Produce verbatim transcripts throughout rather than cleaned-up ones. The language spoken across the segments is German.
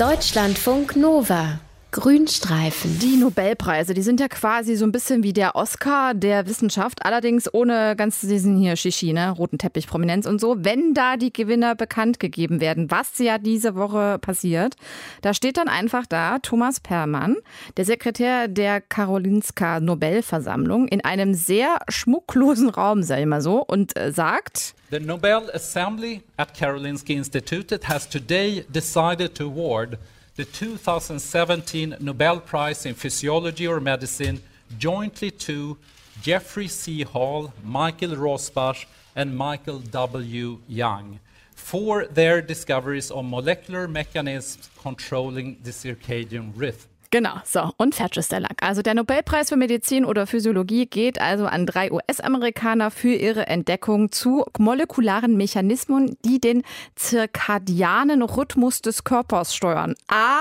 Deutschlandfunk Nova. Grünstreifen. Die Nobelpreise, die sind ja quasi so ein bisschen wie der Oscar der Wissenschaft, allerdings ohne ganz diesen hier Shishi, ne, roten Teppich, Prominenz und so. Wenn da die Gewinner bekannt gegeben werden, was ja diese Woche passiert, da steht dann einfach da Thomas Permann, der Sekretär der Karolinska Nobelversammlung, in einem sehr schmucklosen Raum, sag ich mal so, und äh, sagt: The Nobel Assembly at Karolinska Institutet has today decided to award the two thousand seventeen Nobel Prize in Physiology or Medicine jointly to Jeffrey C. Hall, Michael Rosbash and Michael W. Young for their discoveries on molecular mechanisms controlling the circadian rhythm. Genau, so, und fertig ist der Lack. Also der Nobelpreis für Medizin oder Physiologie geht also an drei U S-Amerikaner für ihre Entdeckung zu molekularen Mechanismen, die den zirkadianen Rhythmus des Körpers steuern.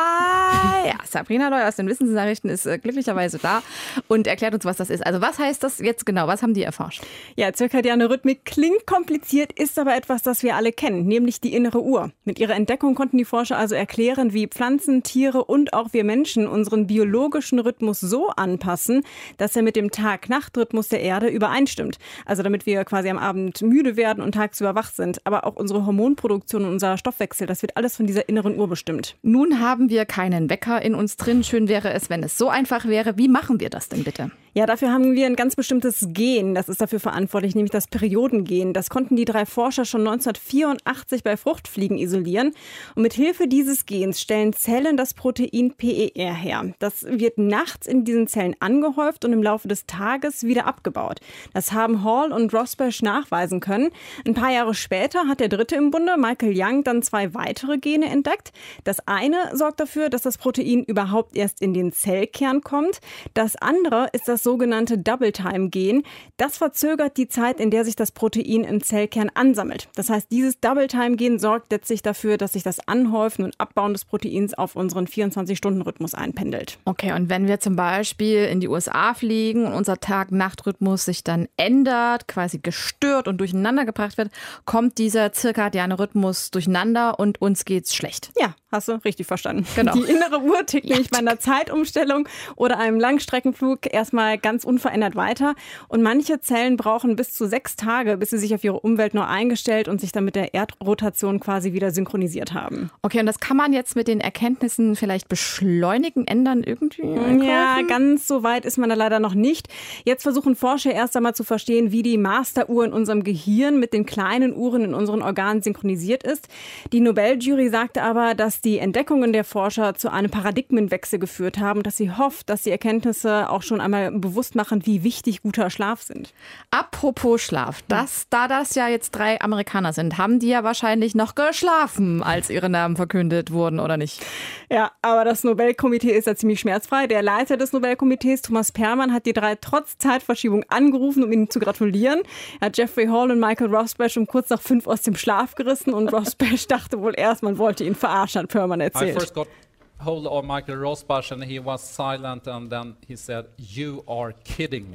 Ah, ja, Sabrina Loy aus den Wissensnachrichten ist äh, glücklicherweise da und erklärt uns, was das ist. Also was heißt das jetzt genau? Was haben die erforscht? Ja, zirkadiane Rhythmik klingt kompliziert, ist aber etwas, das wir alle kennen, nämlich die innere Uhr. Mit ihrer Entdeckung konnten die Forscher also erklären, wie Pflanzen, Tiere und auch wir Menschen unseren biologischen Rhythmus so anpassen, dass er mit dem Tag-Nacht-Rhythmus der Erde übereinstimmt. Also damit wir quasi am Abend müde werden und tagsüber wach sind. Aber auch unsere Hormonproduktion und unser Stoffwechsel, das wird alles von dieser inneren Uhr bestimmt. Nun haben wir keinen Wecker in uns drin. Schön wäre es, wenn es so einfach wäre. Wie machen wir das denn bitte? Ja, dafür haben wir ein ganz bestimmtes Gen, das ist dafür verantwortlich, nämlich das Periodengen. Das konnten die drei Forscher schon neunzehnhundertvierundachtzig bei Fruchtfliegen isolieren. Und mit Hilfe dieses Gens stellen Zellen das Protein P E R her. Das wird nachts in diesen Zellen angehäuft und im Laufe des Tages wieder abgebaut. Das haben Hall und Rosbash nachweisen können. Ein paar Jahre später hat der Dritte im Bunde, Michael Young, dann zwei weitere Gene entdeckt. Das eine sorgt dafür, dass das Protein überhaupt erst in den Zellkern kommt. Das andere ist das sogenannte Double-Time-Gen. Das verzögert die Zeit, in der sich das Protein im Zellkern ansammelt. Das heißt, dieses Double-Time-Gen sorgt letztlich dafür, dass sich das Anhäufen und Abbauen des Proteins auf unseren vierundzwanzig-Stunden-Rhythmus einpendelt. Okay, und wenn wir zum Beispiel in die U S A fliegen und unser Tag-Nacht-Rhythmus sich dann ändert, quasi gestört und durcheinander gebracht wird, kommt dieser zirkadiane Rhythmus durcheinander und uns geht's schlecht. Ja, hast du richtig verstanden. Genau. Die innere Uhr tickt nämlich bei einer Zeitumstellung oder einem Langstreckenflug erstmal ganz unverändert weiter. Und manche Zellen brauchen bis zu sechs Tage, bis sie sich auf ihre Umwelt neu eingestellt und sich dann mit der Erdrotation quasi wieder synchronisiert haben. Okay, und das kann man jetzt mit den Erkenntnissen vielleicht beschleunigen, ändern irgendwie? Ja, ganz so weit ist man da leider noch nicht. Jetzt versuchen Forscher erst einmal zu verstehen, wie die Masteruhr in unserem Gehirn mit den kleinen Uhren in unseren Organen synchronisiert ist. Die Nobeljury sagte aber, dass die Entdeckungen der Forscher zu einem Paradigmenwechsel geführt haben, dass sie hofft, dass die Erkenntnisse auch schon einmal bewusst machen, wie wichtig guter Schlaf sind. Apropos Schlaf, das, da das ja jetzt drei Amerikaner sind, haben die ja wahrscheinlich noch geschlafen, als ihre Namen verkündet wurden, oder nicht? Ja, aber das Nobelkomitee ist ja ziemlich schmerzfrei. Der Leiter des Nobelkomitees, Thomas Permann, hat die drei trotz Zeitverschiebung angerufen, um ihnen zu gratulieren. Er hat Jeffrey Hall und Michael Rosbash um kurz nach fünf aus dem Schlaf gerissen und Rosbash dachte wohl erst, man wollte ihn verarschen, hat Permann erzählt. I first got hold of Michael Rosbash and he was silent and then he said, "You are kidding me."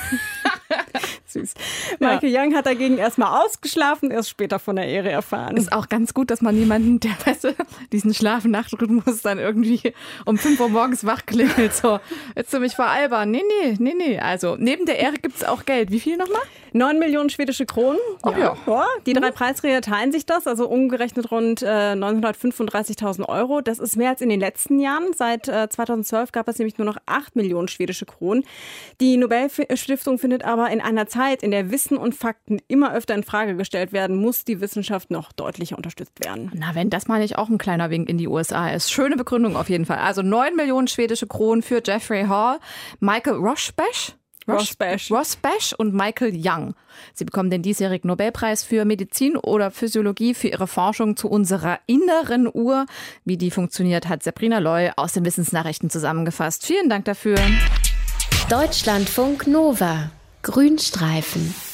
Süß. Michael ja. Young hat dagegen erstmal ausgeschlafen, erst später von der Ehre erfahren. Ist auch ganz gut, dass man jemanden, der weißt du, diesen Schlaf-Nacht-Rhythmus dann irgendwie um fünf Uhr morgens wach klingelt. So, willst du mich veralbern? Nee, nee, nee, nee. Also, neben der Ehre gibt es auch Geld. Wie viel nochmal? Neun Millionen schwedische Kronen. Oh, ja. Ja. Die drei Preisträger teilen sich das, also umgerechnet rund äh, neunhundertfünfunddreißigtausend Euro. Das ist mehr als in den letzten Jahren. Seit äh, zweitausendzwölf gab es nämlich nur noch acht Millionen schwedische Kronen. Die Nobelstiftung findet aber in einer Zeit, in der Wissen und Fakten immer öfter in Frage gestellt werden, muss die Wissenschaft noch deutlicher unterstützt werden. Na, wenn das mal nicht auch ein kleiner Wink in die U S A ist. Schöne Begründung auf jeden Fall. Also neun Millionen schwedische Kronen für Jeffrey Hall, Michael Rosbash, Rosbash. Rosbash und Michael Young. Sie bekommen den diesjährigen Nobelpreis für Medizin oder Physiologie für ihre Forschung zu unserer inneren Uhr. Wie die funktioniert, hat Sabrina Loy aus den Wissensnachrichten zusammengefasst. Vielen Dank dafür. Deutschlandfunk Nova. Grünstreifen.